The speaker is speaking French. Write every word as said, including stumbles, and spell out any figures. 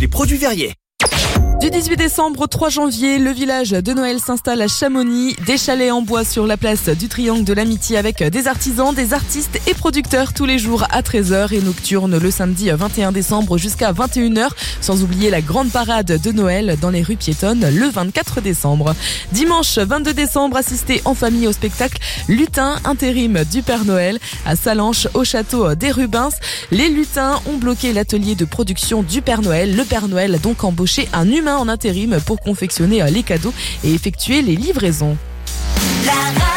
produits Verrier. Du dix-huit décembre au trois janvier, le village de Noël s'installe à Chamonix. Des chalets en bois sur la place du Triangle de l'Amitié avec des artisans, des artistes et producteurs tous les jours à treize heures et nocturne le samedi vingt et un décembre jusqu'à vingt et une heures. Sans oublier la grande parade de Noël dans les rues piétonnes le vingt-quatre décembre. Dimanche vingt-deux décembre, assistez en famille au spectacle Lutin, intérim du Père Noël à Salanches au château des Rubens. Les lutins ont bloqué l'atelier de production du Père Noël. Le Père Noël a donc embauché un humain en intérim pour confectionner les cadeaux et effectuer les livraisons. La